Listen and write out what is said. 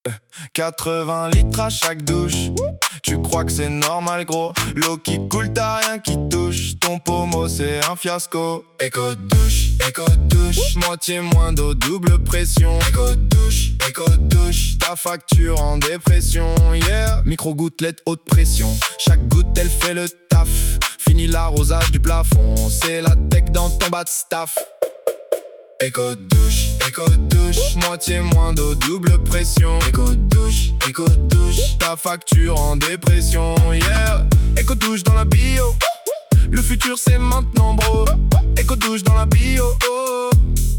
80 litres à chaque douche. Tu crois que c'est normal gros? L'eau qui coule, t'as rien qui touche. Ton pommeau c'est un fiasco. Éco douche, moitié moins d'eau, double pression. Éco douche, ta facture en dépression. Yeah, micro gouttelette haute pression. Chaque goutte elle fait le taf. Fini l'arrosage du plafond. C'est la tech dans ton bas de staff. Éco douche, moitié moins d'eau, double pression. Éco douche, ta facture en dépression. Yeah, éco douche dans la bio. Le futur c'est maintenant bro. Éco douche dans la bio.